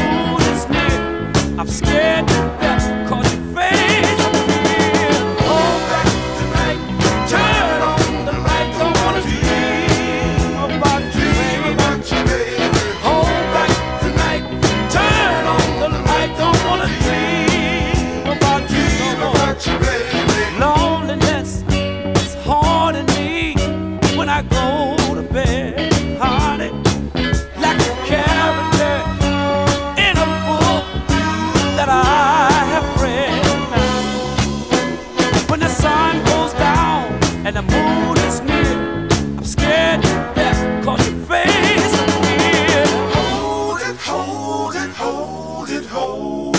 moon is near. I'm scared to death 'cause your face appears. Hold back tonight, turn on the light. Don't wanna dream about you, baby. Hold back tonight, turn on the light. Don't wanna dream about you no more. Loneliness is haunting me when I go to bed, honey, like a character in a book that I have read. When the sun goes down and the moon is near, I'm scared to death 'cause your face is weird. Hold it, hold it, hold it, hold